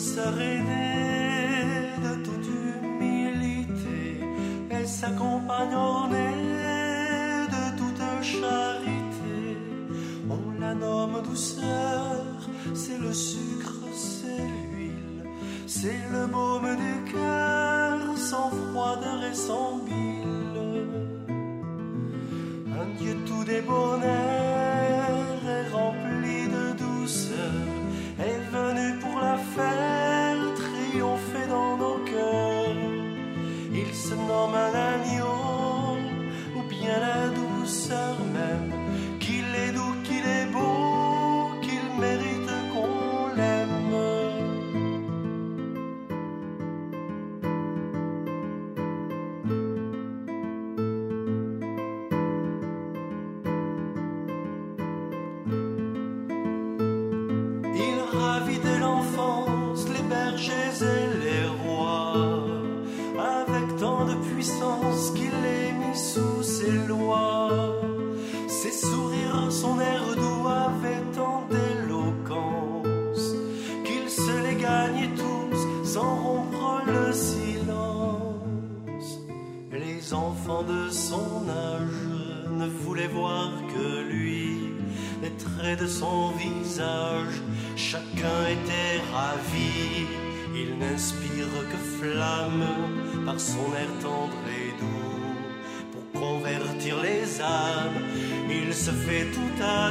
sœur aînée de toute humilité et sa compagne ornée de toute charité. On la nomme douceur, c'est le sucre, c'est l'huile, c'est le baume du cœur, sans froideur et sans bile. Un Dieu tout débonnaire et rempli de douceur est venu pour la faire triompher dans nos cœurs. Il se nomme un agneau, ou bien la douceur même, qu'il est doux, qu'il est beau, qu'il mérite qu'on l'aime. Il ravit de l'enfance les bergers et les rois, avec tant de puissance qu'il les mit sous ses lois. Ses sourires, son air doux avaient tant d'éloquence qu'il se les gagnait tous sans rompre le silence. Les enfants de son âge ne voulaient voir que lui, les traits de son visage, chacun était ravi. Il n'inspire que flamme par son air tendre et doux. Pour convertir les âmes, il se fait tout à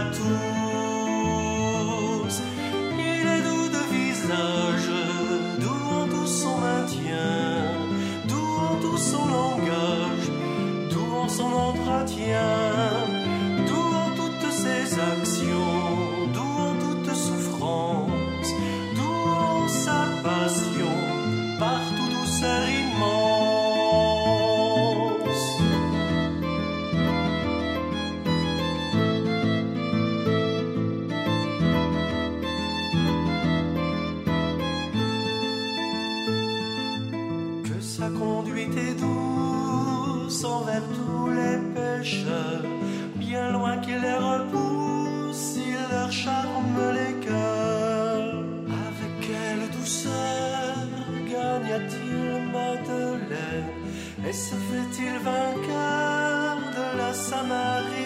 tous. Il est doux de visage, doux en tout son maintien, doux en tout son langage, doux en son entretien, doux en toutes ses actions, doux en toute souffrance, doux en sa passion, partout douceur immense. Que sa conduite est douce envers tous les pécheurs, bien loin qu'il les repousse, il leur charme les cœurs. Avec quelle douceur gagna-t-il Madeleine, et se fait-il vainqueur de la Samarie?